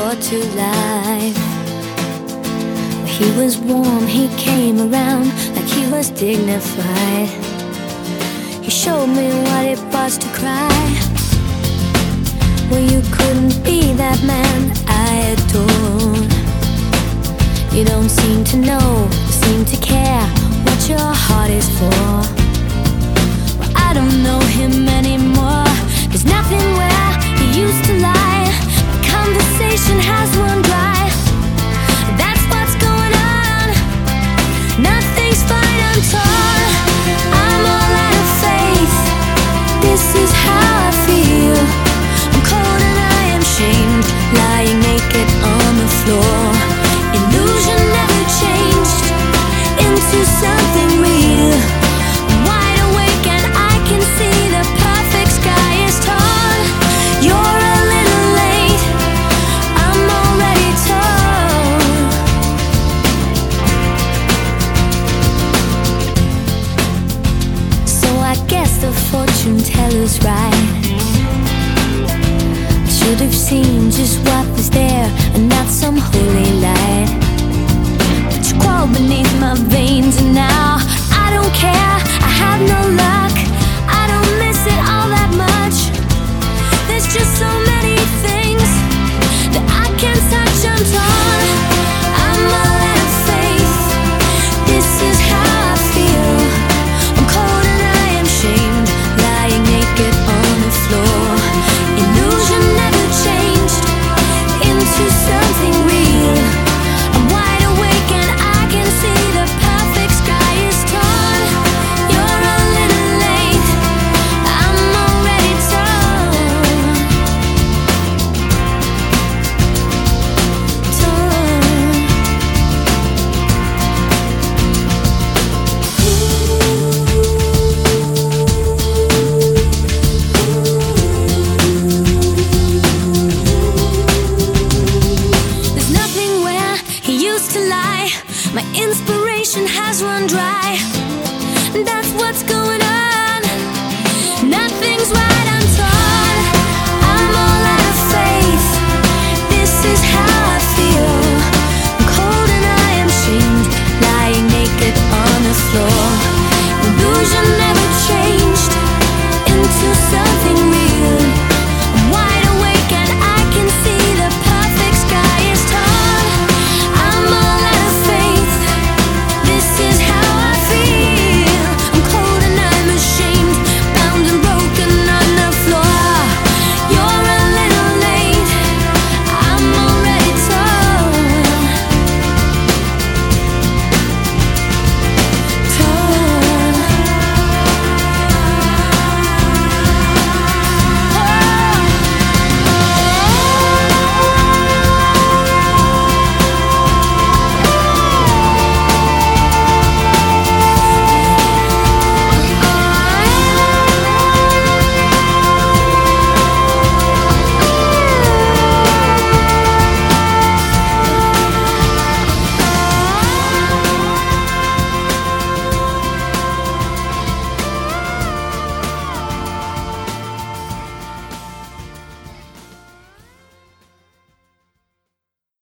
brought to life. He was warm, he came around like he was dignified. He showed me what it was to cry. Well, you couldn't be that man I adore. You don't seem to know, seem to care what your heart is for. Well, I don't know him anymore. There's nothing where he used to lie. The conversation has run dry. That's what's going on. Nothing's fine, I'm torn. I'm all out of faith. This is how I feel. I'm cold and I am shamed, lying naked on the floor. Illusion never changed into something real. I'm wide awake and I can see the perfect sky is torn. You're a little late, I'm already torn. So I guess the fortune teller's right. I should have seen just what was there and not some holy light. But you crawled beneath my veins and now I don't care, I have no luck. I don't miss it all that much. There's just so many things that I can't touch, I'm torn. I'm all out of faith. This is how I feel. I'm cold and I am shamed, lying naked on the floor. Illusion never changed into something real. I'm wide awake and I can see the perfect sky is torn. You're a little late, I'm already torn. There's nothing where he used to lie. My inspiration has run dry. That's what's going